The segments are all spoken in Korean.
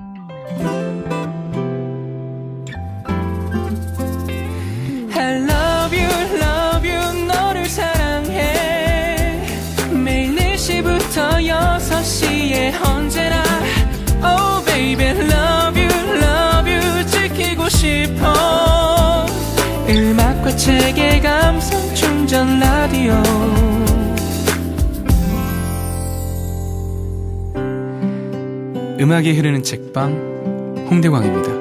I love you 너를 사랑해 매일 4시부터 6시에 언제나 Oh baby love you 지키고 싶어 음악과 책의 감성 충전 라디오 음악이 흐르는 책방 홍대광입니다.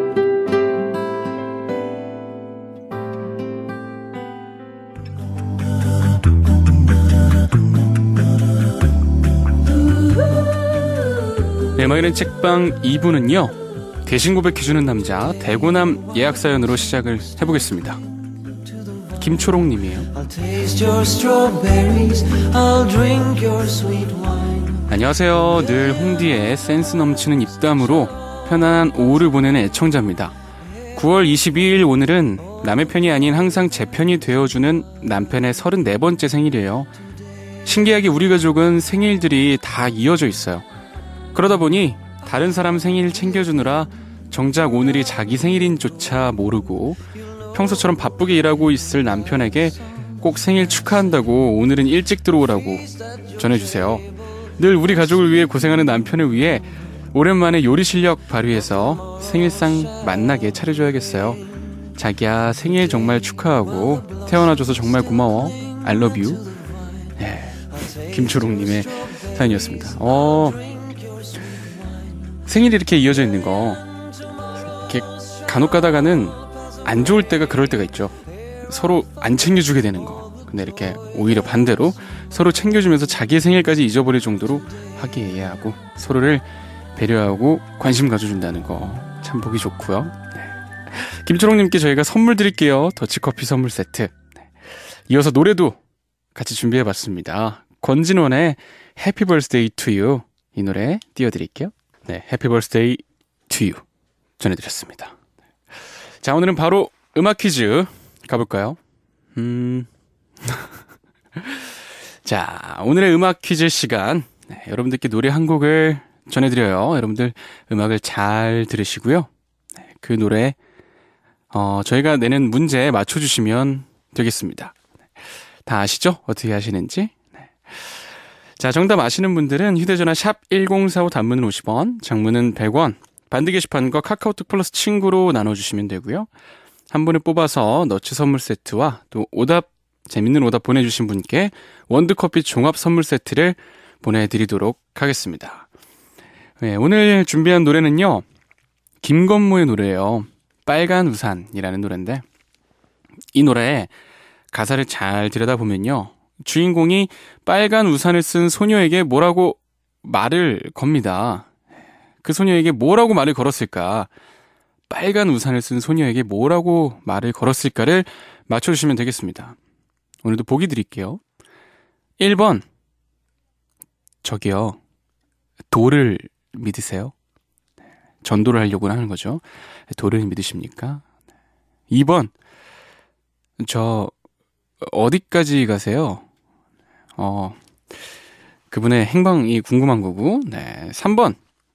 네, 음악이 흐르는 책방 2부는요 대신 고백해주는 남자 대고남 예약사연으로 시작을 해보겠습니다. 김초롱님이에요. 안녕하세요. 늘 홍디의 센스 넘치는 입담으로 편안한 오후를 보내는 애청자입니다. 9월 22일 오늘은 남의 편이 아닌 항상 제 편이 되어주는 남편의 34번째 생일이에요. 신기하게 우리 가족은 생일들이 다 이어져 있어요. 그러다 보니 다른 사람 생일 챙겨주느라 정작 오늘이 자기 생일인조차 모르고 평소처럼 바쁘게 일하고 있을 남편에게 꼭 생일 축하한다고 오늘은 일찍 들어오라고 전해주세요. 늘 우리 가족을 위해 고생하는 남편을 위해 오랜만에 요리 실력 발휘해서 생일상 맛나게 차려줘야겠어요. 자기야 생일 정말 축하하고 태어나줘서 정말 고마워. I love you. 네, 김초롱님의 사연이었습니다. 생일이 이렇게 이어져 있는 거 이렇게 간혹 가다가는 안 좋을 때가 그럴 때가 있죠. 서로 안 챙겨주게 되는 거. 근데 이렇게 오히려 반대로 서로 챙겨주면서 자기의 생일까지 잊어버릴 정도로 화기애애하고 서로를 배려하고 관심 가져준다는 거 참 보기 좋고요. 네. 김초롱님께 저희가 선물 드릴게요. 더치커피 선물 세트. 네. 이어서 노래도 같이 준비해봤습니다. 권진원의 Happy Birthday to You 이 노래 띄워드릴게요. 네, Happy Birthday to You 전해드렸습니다. 자, 오늘은 바로 음악 퀴즈 가볼까요? 자, 오늘의 음악 퀴즈 시간. 네, 여러분들께 노래 한 곡을 전해드려요. 여러분들 음악을 잘 들으시고요. 네, 그 노래 저희가 내는 문제에 맞춰주시면 되겠습니다. 네, 다 아시죠? 어떻게 하시는지. 네. 자, 정답 아시는 분들은 휴대전화 샵 1045 단문은 50원, 장문은 100원, 반드 게시판과 카카오톡 플러스 친구로 나눠주시면 되고요. 한 분을 뽑아서 너츠 선물 세트와 또 재밌는 오답 보내주신 분께 원두커피 종합 선물 세트를 보내드리도록 하겠습니다. 네, 오늘 준비한 노래는요, 김건모의 노래예요. 빨간 우산이라는 노래인데, 이 노래에 가사를 잘 들여다보면요, 주인공이 빨간 우산을 쓴 소녀에게 뭐라고 말을 겁니다. 그 소녀에게 뭐라고 말을 걸었을까? 빨간 우산을 쓴 소녀에게 뭐라고 말을 걸었을까를 맞춰주시면 되겠습니다. 오늘도 보기 드릴게요. 1번, 저기요, 돌을 믿으세요? 전도를 하려고 하는 거죠. 돌을 믿으십니까? 2번, 저 어디까지 가세요? 그분의 행방이 궁금한 거고. 네. 3번,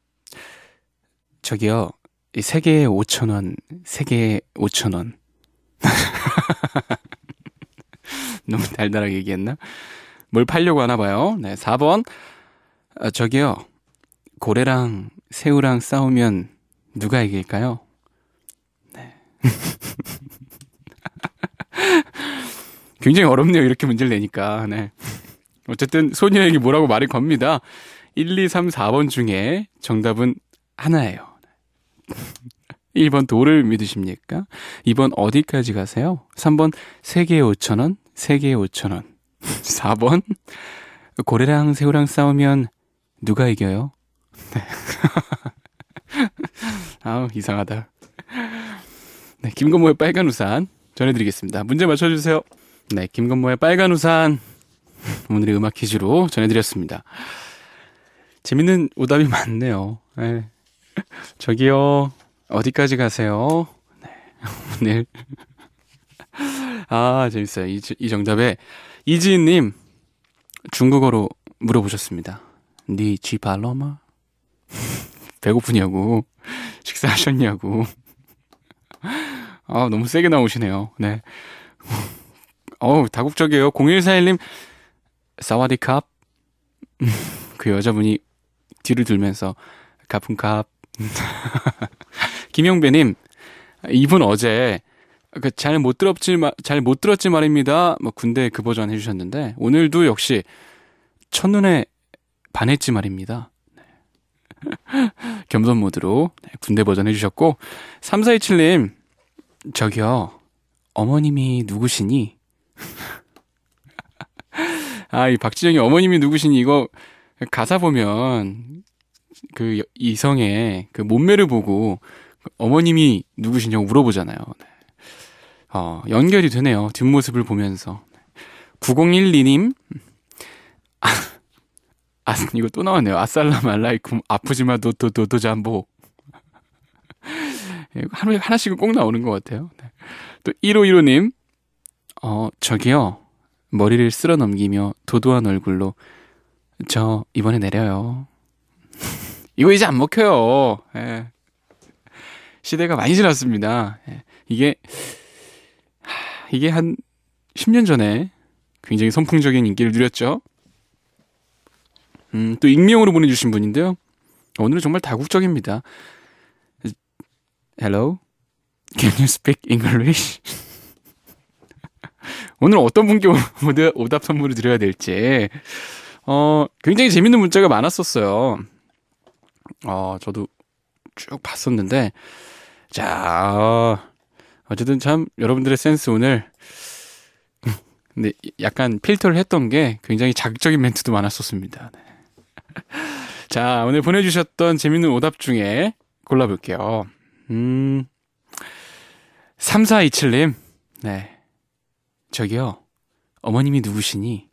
저기요, 세 개에 5,000원, 세 개에 5,000원. 너무 달달하게 얘기했나? 뭘 팔려고 하나 봐요. 네. 4번, 저기요, 고래랑 새우랑 싸우면 누가 이길까요? 네. 굉장히 어렵네요. 이렇게 문제를 내니까. 네. 어쨌든 소녀에게 뭐라고 말을 겁니다. 1, 2, 3, 4번 중에 정답은 하나예요. 1번 돌을 믿으십니까? 2번 어디까지 가세요? 3번 3개에 5,000원, 3개에 5,000원. 4번 고래랑 새우랑 싸우면 누가 이겨요? 네. 아우, 이상하다. 네, 김건모의 빨간 우산 전해드리겠습니다. 문제 맞춰주세요. 네, 김건모의 빨간 우산 오늘의 음악 퀴즈로 전해드렸습니다. 재밌는 오답이 많네요. 네. 저기요, 어디까지 가세요? 네, 오늘 재밌어요. 이 정답에 이지인님 중국어로 물어보셨습니다. 니 쥐발로마? 배고프냐고, 식사하셨냐고. 너무 세게 나오시네요. 네. 다국적이에요. 0141님, 사와디캅. 그 여자분이 뒤를 들면서, 가품캅. 김영배님, 이분 어제, 잘 못 들었지 말입니다. 군대 그 버전 해주셨는데, 오늘도 역시, 첫눈에 반했지 말입니다. 겸손 모드로 군대 버전 해주셨고, 3427님, 저기요, 어머님이 누구시니? 이 박지영이 어머님이 누구시니? 이거 가사 보면 그 이성의 그 몸매를 보고 어머님이 누구시냐고 물어보잖아요. 연결이 되네요. 뒷모습을 보면서. 9012님, 이거 또 나왔네요. 아살람 알라이쿰 아프지마 도도도도 잠보. 하루에 하나씩은 꼭 나오는 것 같아요. 네. 또 1515님, 저기요, 머리를 쓸어 넘기며 도도한 얼굴로 저 이번에 내려요. 이거 이제 안 먹혀요. 예. 시대가 많이 지났습니다. 예. 이게 한 10년 전에 굉장히 선풍적인 인기를 누렸죠. 또 익명으로 보내주신 분인데요. 오늘은 정말 다국적입니다. Hello? Can you speak English? 오늘 어떤 분께 오답 선물을 드려야 될지. 굉장히 재밌는 문자가 많았었어요. 저도 쭉 봤었는데, 자, 어쨌든 참 여러분들의 센스 오늘, 근데 약간 필터를 했던 게 굉장히 자극적인 멘트도 많았었습니다. 네. 자, 오늘 보내주셨던 재밌는 오답 중에 골라볼게요. 3427님, 네. 저기요, 어머님이 누구시니?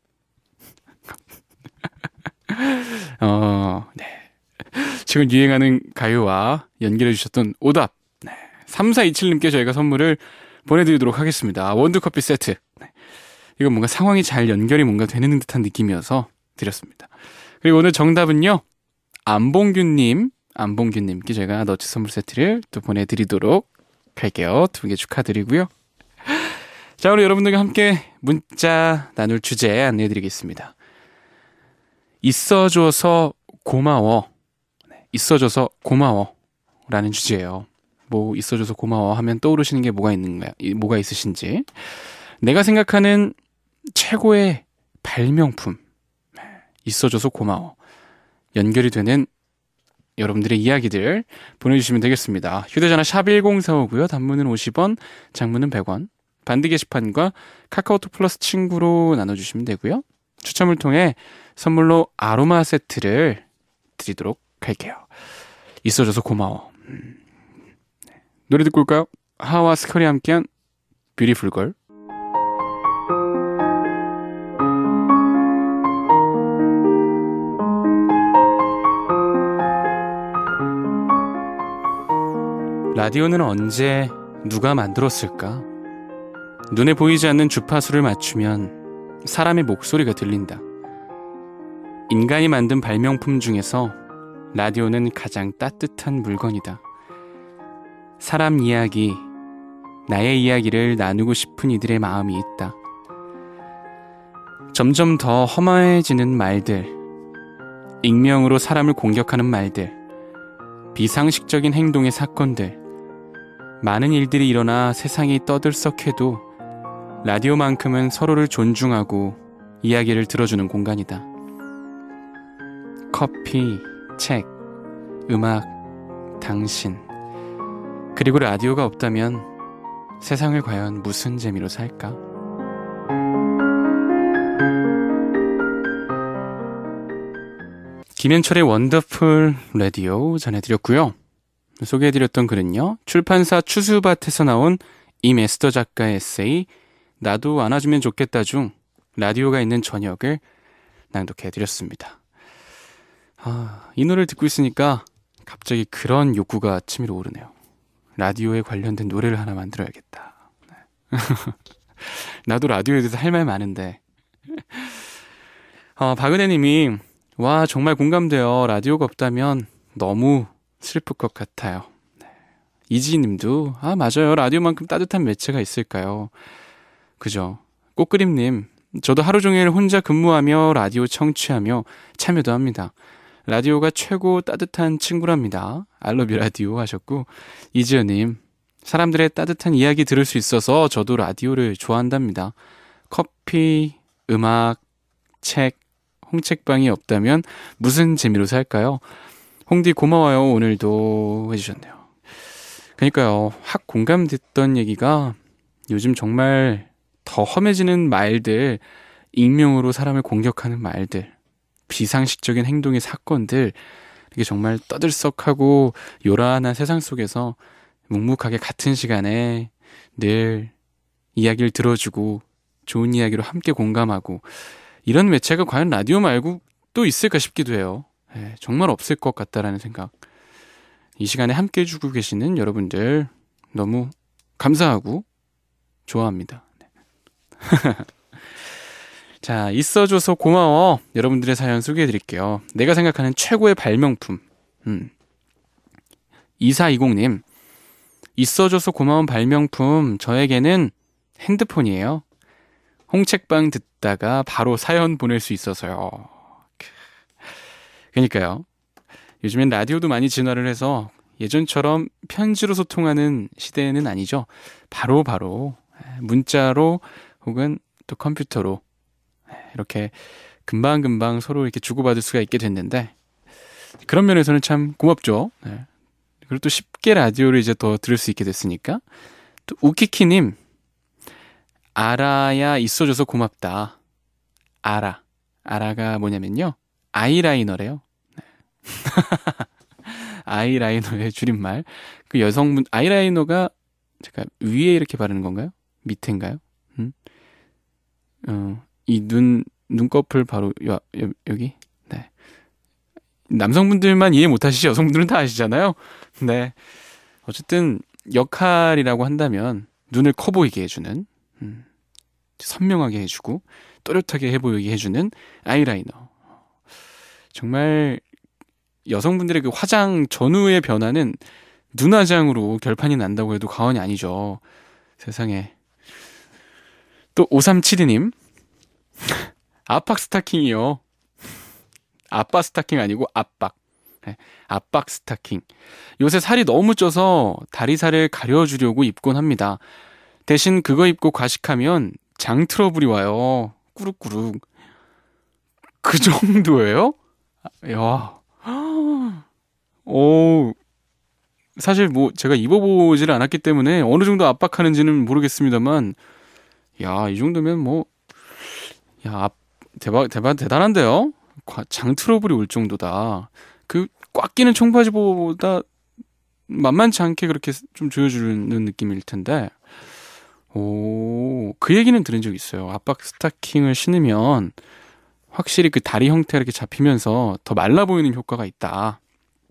네. 최근 유행하는 가요와 연결해주셨던 오답. 네. 3427님께 저희가 선물을 보내드리도록 하겠습니다. 원두커피 세트. 네. 이건 뭔가 상황이 잘 연결이 뭔가 되는 듯한 느낌이어서 드렸습니다. 그리고 오늘 정답은요, 안봉규님께 제가 너츠 선물 세트를 또 보내드리도록 할게요. 2개 축하드리고요. 자, 오늘 여러분들과 함께 문자 나눌 주제 안내해드리겠습니다. 있어줘서 고마워. 있어줘서 고마워. 라는 주제예요. 뭐, 있어줘서 고마워 하면 떠오르시는 게 뭐가 있으신지. 내가 생각하는 최고의 발명품. 있어줘서 고마워. 연결이 되는 여러분들의 이야기들 보내주시면 되겠습니다. 휴대전화 샵 1045고요. 단문은 50원, 장문은 100원. 반디 게시판과 카카오톡 플러스 친구로 나눠주시면 되고요. 추첨을 통해 선물로 아로마 세트를 드리도록 할게요. 있어줘서 고마워. 노래 듣고 올까요? 하와 스컬이 함께한 뷰티풀 걸. 라디오는 언제 누가 만들었을까? 눈에 보이지 않는 주파수를 맞추면 사람의 목소리가 들린다. 인간이 만든 발명품 중에서 라디오는 가장 따뜻한 물건이다. 사람 이야기, 나의 이야기를 나누고 싶은 이들의 마음이 있다. 점점 더 험해지는 말들, 익명으로 사람을 공격하는 말들, 비상식적인 행동의 사건들, 많은 일들이 일어나 세상이 떠들썩해도 라디오만큼은 서로를 존중하고 이야기를 들어주는 공간이다. 커피, 책, 음악, 당신, 그리고 라디오가 없다면 세상을 과연 무슨 재미로 살까? 김현철의 원더풀 라디오 전해드렸고요. 소개해드렸던 글은요, 출판사 추수밭에서 나온 임에스더 작가의 에세이 나도 안아주면 좋겠다 중 라디오가 있는 저녁을 낭독해드렸습니다. 이 노래를 듣고 있으니까 갑자기 그런 욕구가 치밀어 오르네요. 라디오에 관련된 노래를 하나 만들어야겠다. 네. 나도 라디오에 대해서 할 말 많은데. 박은혜님이 와 정말 공감돼요. 라디오가 없다면 너무 슬플 것 같아요. 이지님도 맞아요. 라디오만큼 따뜻한 매체가 있을까요? 그죠? 꽃그림님, 저도 하루 종일 혼자 근무하며 라디오 청취하며 참여도 합니다. 라디오가 최고 따뜻한 친구랍니다. 알러뷰 라디오 하셨고, 이지연님, 사람들의 따뜻한 이야기 들을 수 있어서 저도 라디오를 좋아한답니다. 커피, 음악, 책, 홍책방이 없다면 무슨 재미로 살까요? 홍디 고마워요. 오늘도 해주셨네요. 그러니까요. 확 공감됐던 얘기가 요즘 정말 더 험해지는 말들, 익명으로 사람을 공격하는 말들, 비상식적인 행동의 사건들, 이게 정말 떠들썩하고 요란한 세상 속에서 묵묵하게 같은 시간에 늘 이야기를 들어주고 좋은 이야기로 함께 공감하고 이런 매체가 과연 라디오 말고 또 있을까 싶기도 해요. 정말 없을 것 같다라는 생각. 이 시간에 함께 해주고 계시는 여러분들 너무 감사하고 좋아합니다. 자, 있어줘서 고마워. 여러분들의 사연 소개해드릴게요. 내가 생각하는 최고의 발명품. 2420님, 있어줘서 고마운 발명품, 저에게는 핸드폰이에요. 홍책방 듣다가 바로 사연 보낼 수 있어서요. 그러니까요. 요즘엔 라디오도 많이 진화를 해서 예전처럼 편지로 소통하는 시대는 아니죠. 바로 문자로 혹은 또 컴퓨터로 이렇게 금방금방 서로 이렇게 주고받을 수가 있게 됐는데, 그런 면에서는 참 고맙죠. 그리고 또 쉽게 라디오를 이제 더 들을 수 있게 됐으니까. 또 우키키님, 아라야 있어줘서 고맙다. 아라가 뭐냐면요, 아이라이너래요. 아이라이너의 줄임말. 그 여성분, 아이라이너가 제가 위에 이렇게 바르는 건가요? 밑에인가요? 이 눈꺼풀 바로 여기? 네. 남성분들만 이해 못하시죠? 여성분들은 다 아시잖아요? 네. 어쨌든 역할이라고 한다면 눈을 커 보이게 해주는, 선명하게 해주고 또렷하게 해보이게 해주는 아이라이너. 정말 여성분들의 그 화장 전후의 변화는 눈화장으로 결판이 난다고 해도 과언이 아니죠. 세상에. 또 5372님, 압박 스타킹이요. 아빠 스타킹 아니고 압박. 압박 스타킹. 요새 살이 너무 쪄서 다리살을 가려주려고 입곤 합니다. 대신 그거 입고 과식하면 장 트러블이 와요. 꾸룩꾸룩. 그 정도예요? 야. 사실 뭐 제가 입어보지를 않았기 때문에 어느 정도 압박하는지는 모르겠습니다만, 야, 이 정도면 뭐, 야, 대단한데요? 장 트러블이 올 정도다. 그 꽉 끼는 청바지보다 만만치 않게 그렇게 좀 조여주는 느낌일 텐데, 그 얘기는 들은 적 있어요. 압박 스타킹을 신으면 확실히 그 다리 형태가 이렇게 잡히면서 더 말라 보이는 효과가 있다.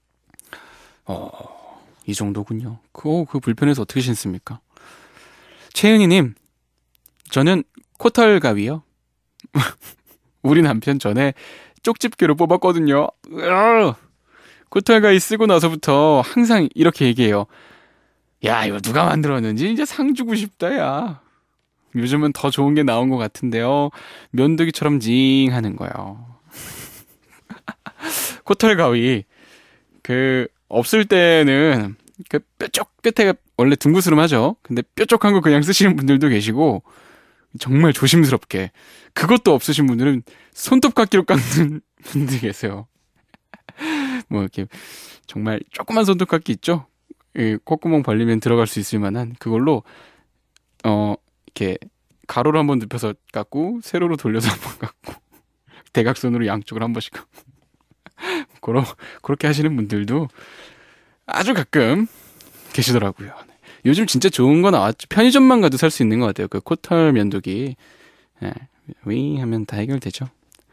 이 정도군요. 그 불편해서 어떻게 신습니까? 최은희님, 저는 코털 가위요. 우리 남편 전에 쪽집게로 뽑았거든요. 코털 가위 쓰고 나서부터 항상 이렇게 얘기해요. 야, 이거 누가 만들었는지 이제 상 주고 싶다, 야. 요즘은 더 좋은 게 나온 것 같은데요. 면도기처럼 징 하는 거예요. 코털 가위. 없을 때는 뾰족 끝에가 원래 둥그스름하죠. 근데 뾰족한 거 그냥 쓰시는 분들도 계시고, 정말 조심스럽게. 그것도 없으신 분들은 손톱깎이로 깎는 분들이 계세요. 뭐 이렇게 정말 조그만 손톱깎이 있죠? 콧구멍 벌리면 들어갈 수 있을 만한 그걸로 이렇게 가로로 한번 눕혀서 깎고 세로로 돌려서 한번 깎고 대각선으로 양쪽을 한 번씩 깎고 그렇게 하시는 분들도 아주 가끔 계시더라고요. 요즘 진짜 좋은 거 나왔죠. 편의점만 가도 살 수 있는 것 같아요. 그 코털 면도기. 윙 하면 다 해결되죠.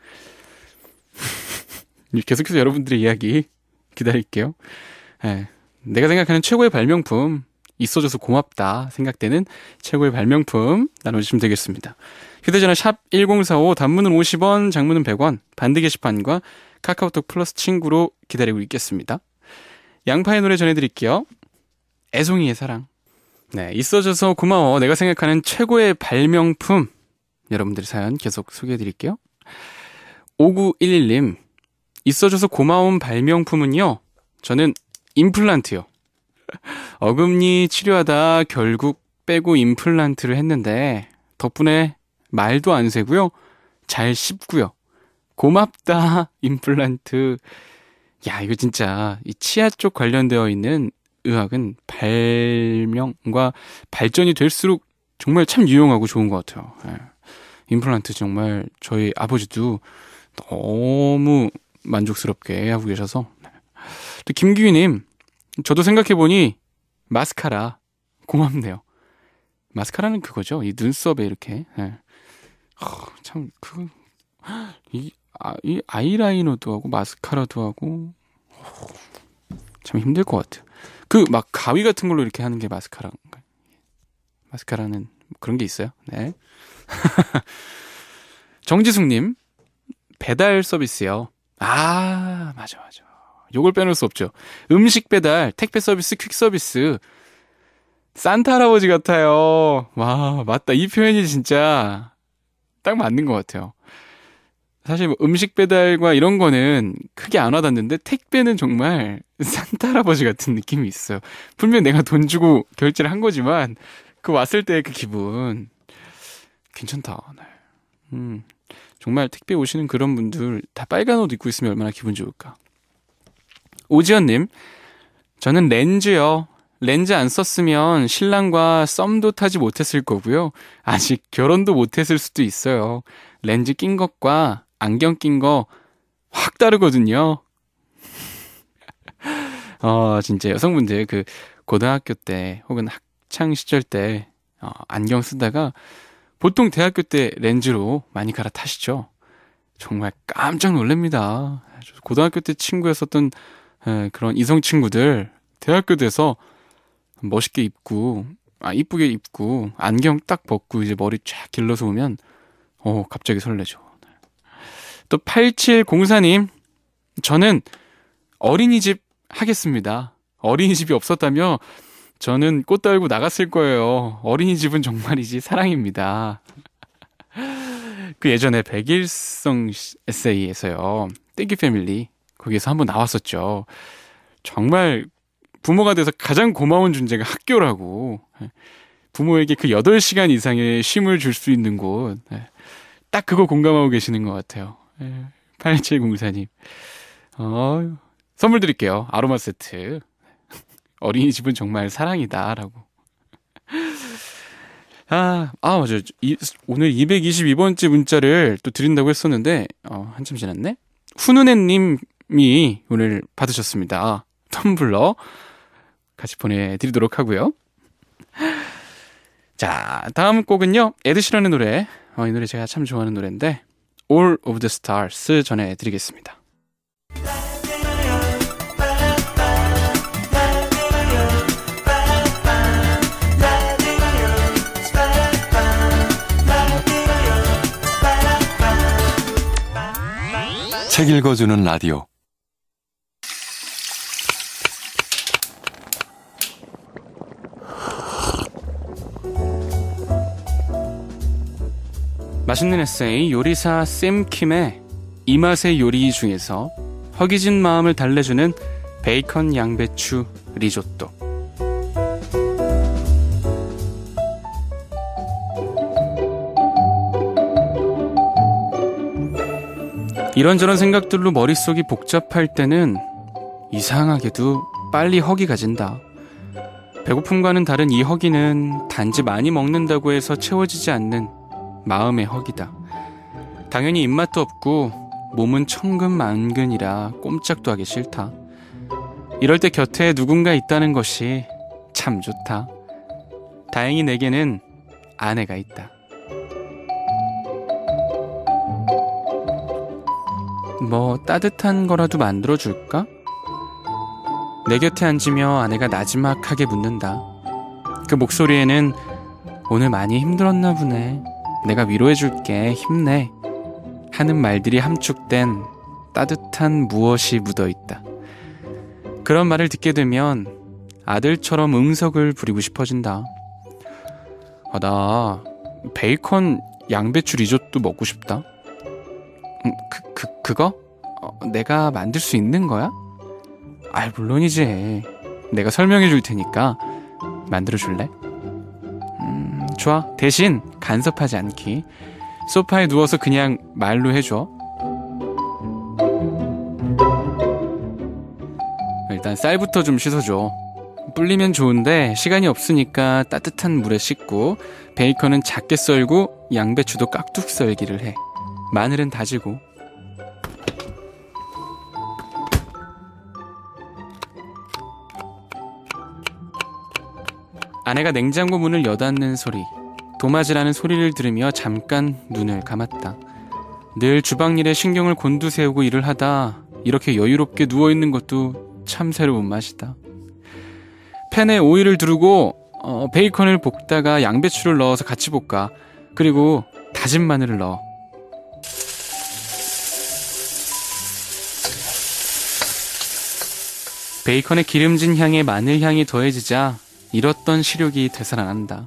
계속해서 여러분들의 이야기 기다릴게요. 내가 생각하는 최고의 발명품, 있어줘서 고맙다 생각되는 최고의 발명품 나눠주시면 되겠습니다. 휴대전화 샵 1045, 단문은 50원, 장문은 100원, 반드 게시판과 카카오톡 플러스 친구로 기다리고 있겠습니다. 양파의 노래 전해드릴게요. 애송이의 사랑. 네, 있어줘서 고마워. 내가 생각하는 최고의 발명품. 여러분들 사연 계속 소개해드릴게요. 5911님, 있어줘서 고마운 발명품은요, 저는 임플란트요. 어금니 치료하다 결국 빼고 임플란트를 했는데 덕분에 말도 안 새고요, 잘 씹고요. 고맙다 임플란트. 야, 이거 진짜 이 치아 쪽 관련되어 있는 의학은 발명과 발전이 될수록 정말 참 유용하고 좋은 것 같아요. 예. 임플란트 정말 저희 아버지도 너무 만족스럽게 하고 계셔서. 또 김규희님, 저도 생각해보니 마스카라 고맙네요. 마스카라는 그거죠. 이 눈썹에 이렇게. 예. 참 이 아이라이너도 하고 마스카라도 하고 참 힘들 것 같아요. 그 막 가위 같은 걸로 이렇게 하는 게 마스카라인가요? 마스카라는 그런 게 있어요. 네. 정지숙님, 배달 서비스요. 아, 맞아. 요걸 빼놓을 수 없죠. 음식 배달, 택배 서비스, 퀵 서비스. 산타 할아버지 같아요. 와, 맞다. 이 표현이 진짜 딱 맞는 것 같아요. 사실 뭐 음식 배달과 이런 거는 크게 안 와닿는데 택배는 정말 산타 할아버지 같은 느낌이 있어요. 분명 내가 돈 주고 결제를 한 거지만 그 왔을 때 그 기분 괜찮다. 네. 정말 택배 오시는 그런 분들 다 빨간 옷 입고 있으면 얼마나 기분 좋을까. 오지연님, 저는 렌즈요. 렌즈 안 썼으면 신랑과 썸도 타지 못했을 거고요. 아직 결혼도 못했을 수도 있어요. 렌즈 낀 것과 안경 낀 거 확 다르거든요. 진짜 여성분들 그 고등학교 때 혹은 학창 시절 때 안경 쓰다가 보통 대학교 때 렌즈로 많이 갈아타시죠. 정말 깜짝 놀랍니다. 고등학교 때 친구였었던 그런 이성 친구들 대학교 돼서 멋있게 입고 이쁘게 입고 안경 딱 벗고 이제 머리 쫙 길러서 오면 갑자기 설레죠. 또 8704님, 저는 어린이집 하겠습니다. 어린이집이 없었다며 저는 꽃 달고 나갔을 거예요. 어린이집은 정말이지 사랑입니다. 그 예전에 백일성 에세이에서요, 땡큐 패밀리 거기에서 한번 나왔었죠. 정말 부모가 돼서 가장 고마운 존재가 학교라고. 부모에게 그 8시간 이상의 쉼을 줄 수 있는 곳. 딱 그거 공감하고 계시는 것 같아요. 8704님. 선물 드릴게요. 아로마 세트. 어린이집은 정말 사랑이다. 라고. 맞아요. 오늘 222번째 문자를 또 드린다고 했었는데, 한참 지났네? 훈훈해님이 오늘 받으셨습니다. 텀블러. 같이 보내드리도록 하고요. 자, 다음 곡은요, 에드시런의 노래. 이 노래 제가 참 좋아하는 노래인데, All of the Stars 전해드리겠습니다. 책 읽어주는 라디오. 맛있는 에세이 요리사 샘킴의 이 맛의 요리 중에서 허기진 마음을 달래주는 베이컨 양배추 리조또. 이런저런 생각들로 머릿속이 복잡할 때는 이상하게도 빨리 허기가 진다. 배고픔과는 다른 이 허기는 단지 많이 먹는다고 해서 채워지지 않는 마음의 허기다. 당연히 입맛도 없고 몸은 천근만근이라 꼼짝도 하기 싫다. 이럴 때 곁에 누군가 있다는 것이 참 좋다. 다행히 내게는 아내가 있다. 뭐 따뜻한 거라도 만들어줄까? 내 곁에 앉으며 아내가 나지막하게 묻는다. 그 목소리에는 오늘 많이 힘들었나 보네. 내가 위로해줄게. 힘내. 하는 말들이 함축된 따뜻한 무엇이 묻어있다. 그런 말을 듣게 되면 아들처럼 응석을 부리고 싶어진다. 나 베이컨 양배추 리조또 먹고 싶다. 그거? 내가 만들 수 있는 거야? 물론이지. 내가 설명해 줄 테니까 만들어 줄래? 좋아. 대신 간섭하지 않기. 소파에 누워서 그냥 말로 해줘. 일단 쌀부터 좀 씻어줘. 불리면 좋은데 시간이 없으니까 따뜻한 물에 씻고, 베이컨은 작게 썰고 양배추도 깍둑 썰기를 해. 마늘은 다지고. 아내가 냉장고 문을 여닫는 소리, 도마질하는 소리를 들으며 잠깐 눈을 감았다. 늘 주방일에 신경을 곤두세우고 일을 하다 이렇게 여유롭게 누워있는 것도 참 새로운 맛이다. 팬에 오일을 두르고 베이컨을 볶다가 양배추를 넣어서 같이 볶아. 그리고 다진 마늘을 넣어. 베이컨의 기름진 향에 마늘 향이 더해지자 잃었던 시력이 되살아난다.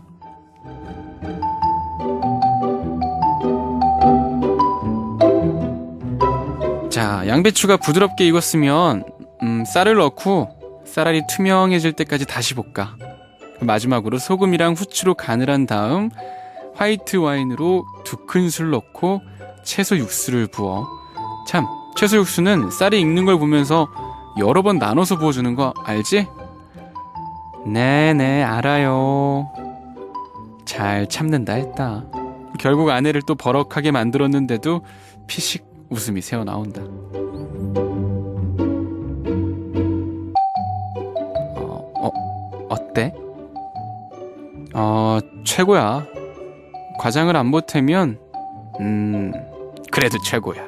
자, 양배추가 부드럽게 익었으면 쌀을 넣고 쌀알이 투명해질 때까지 다시 볶아. 마지막으로 소금이랑 후추로 간을 한 다음 화이트 와인으로 2큰술 넣고 채소 육수를 부어. 참, 채소 육수는 쌀이 익는 걸 보면서 여러 번 나눠서 부어주는 거 알지? 네네, 알아요. 잘 참는다 했다. 결국 아내를 또 버럭하게 만들었는데도 피식 웃음이 새어나온다. 어때? 최고야. 과장을 안 보태면 그래도 최고야.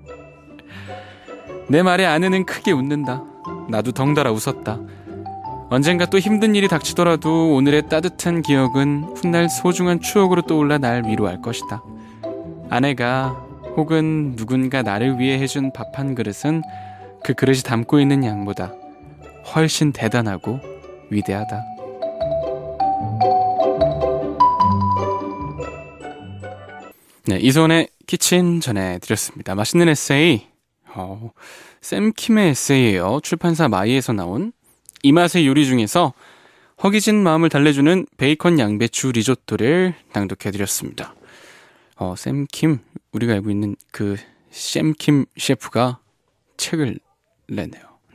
내 말에 아내는 크게 웃는다. 나도 덩달아 웃었다. 언젠가 또 힘든 일이 닥치더라도 오늘의 따뜻한 기억은 훗날 소중한 추억으로 떠올라 날 위로할 것이다. 아내가 혹은 누군가 나를 위해 해준 밥 한 그릇은 그 그릇이 담고 있는 양보다 훨씬 대단하고 위대하다. 네, 이소은의 키친 전해드렸습니다. 맛있는 에세이, 샘킴의 에세이예요. 출판사 마이에서 나온 이 맛의 요리 중에서 허기진 마음을 달래주는 베이컨 양배추 리조또를 낭독해드렸습니다. 샘킴, 우리가 알고 있는 그 샘킴 셰프가 책을 냈네요. 네.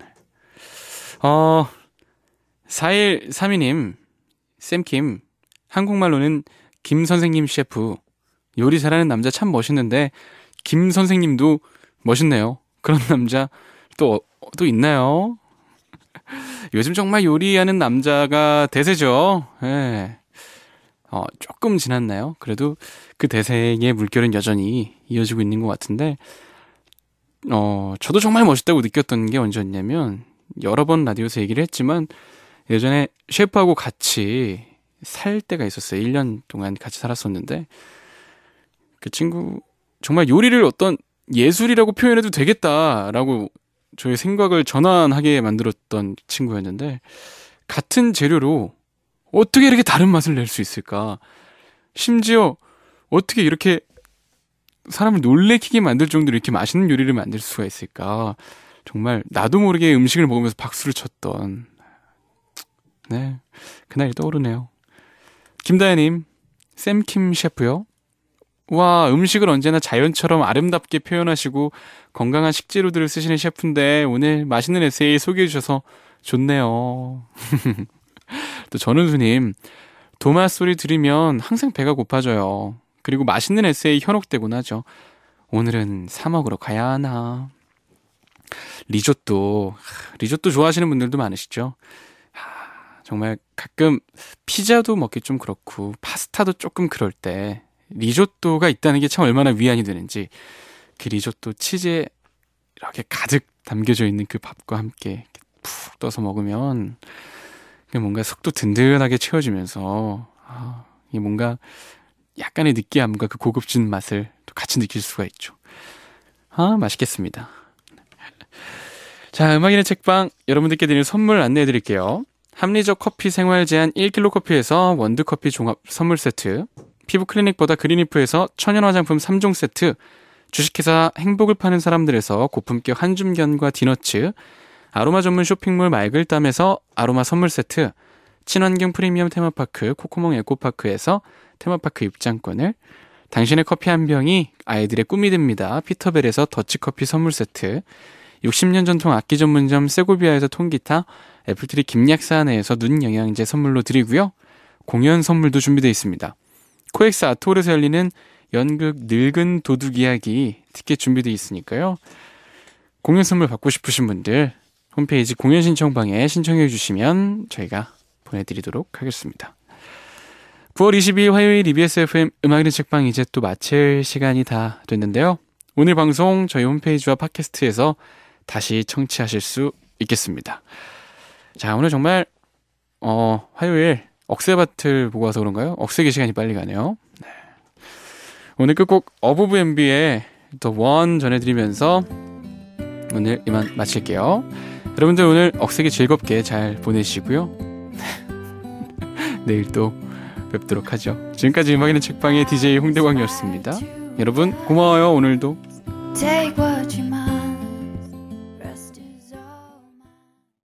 4132님, 샘킴, 한국말로는 김 선생님 셰프, 요리 잘하는 남자 참 멋있는데 김 선생님도 멋있네요. 그런 남자 또 있나요? 요즘 정말 요리하는 남자가 대세죠. 예. 조금 지났나요? 그래도 그 대세의 물결은 여전히 이어지고 있는 것 같은데, 저도 정말 멋있다고 느꼈던 게 언제였냐면, 여러 번 라디오에서 얘기를 했지만, 예전에 셰프하고 같이 살 때가 있었어요. 1년 동안 같이 살았었는데, 그 친구, 정말 요리를 어떤 예술이라고 표현해도 되겠다라고 저의 생각을 전환하게 만들었던 친구였는데, 같은 재료로 어떻게 이렇게 다른 맛을 낼 수 있을까? 심지어 어떻게 이렇게 사람을 놀래키게 만들 정도로 이렇게 맛있는 요리를 만들 수가 있을까? 정말 나도 모르게 음식을 먹으면서 박수를 쳤던, 네, 그날이 떠오르네요. 김다혜님, 샘킴 셰프요? 와, 음식을 언제나 자연처럼 아름답게 표현하시고 건강한 식재료들을 쓰시는 셰프인데 오늘 맛있는 에세이 소개해 주셔서 좋네요. 또 전은수님, 도마 소리 들으면 항상 배가 고파져요. 그리고 맛있는 에세이 현혹되곤 하죠. 오늘은 사 먹으러 가야 하나. 리조또 좋아하시는 분들도 많으시죠. 정말 가끔 피자도 먹기 좀 그렇고 파스타도 조금 그럴 때 리조또가 있다는 게 참 얼마나 위안이 되는지, 그 리조또 치즈에 이렇게 가득 담겨져 있는 그 밥과 함께 푹 떠서 먹으면 뭔가 속도 든든하게 채워지면서 이게 뭔가 약간의 느끼함과 그 고급진 맛을 또 같이 느낄 수가 있죠. 맛있겠습니다. 자, 음악인의 책방 여러분들께 드리는 선물 안내해 드릴게요. 합리적 커피 생활 제한 1kg 커피에서 원두커피 종합 선물 세트, 피부 클리닉보다 그린리프에서 천연 화장품 3종 세트, 주식회사 행복을 파는 사람들에서 고품격 한줌견과 디너츠, 아로마 전문 쇼핑몰 맑을땀에서 아로마 선물 세트, 친환경 프리미엄 테마파크 코코몽 에코파크에서 테마파크 입장권을, 당신의 커피 한 병이 아이들의 꿈이 됩니다. 피터벨에서 더치커피 선물 세트, 60년 전통 악기 전문점 세고비아에서 통기타, 애플트리 김약사안에서 눈 영양제 선물로 드리고요. 공연 선물도 준비되어 있습니다. 코엑스 아트홀에서 열리는 연극 늙은 도둑 이야기 티켓 준비되어 있으니까요. 공연 선물 받고 싶으신 분들 홈페이지 공연 신청방에 신청해 주시면 저희가 보내드리도록 하겠습니다. 9월 22일 화요일 EBS FM 음악의 책방 이제 또 마칠 시간이 다 됐는데요. 오늘 방송 저희 홈페이지와 팟캐스트에서 다시 청취하실 수 있겠습니다. 자, 오늘 정말 화요일 억새밭을 보고 와서 그런가요? 억새기 시간이 빨리 가네요. 네. 오늘 끝곡 어부브엠비의 The One 전해드리면서 오늘 이만 마칠게요. 여러분들 오늘 억새기 즐겁게 잘 보내시고요. 내일 또 뵙도록 하죠. 지금까지 음악인의 책방의 DJ 홍대광이었습니다. 여러분 고마워요. 오늘도.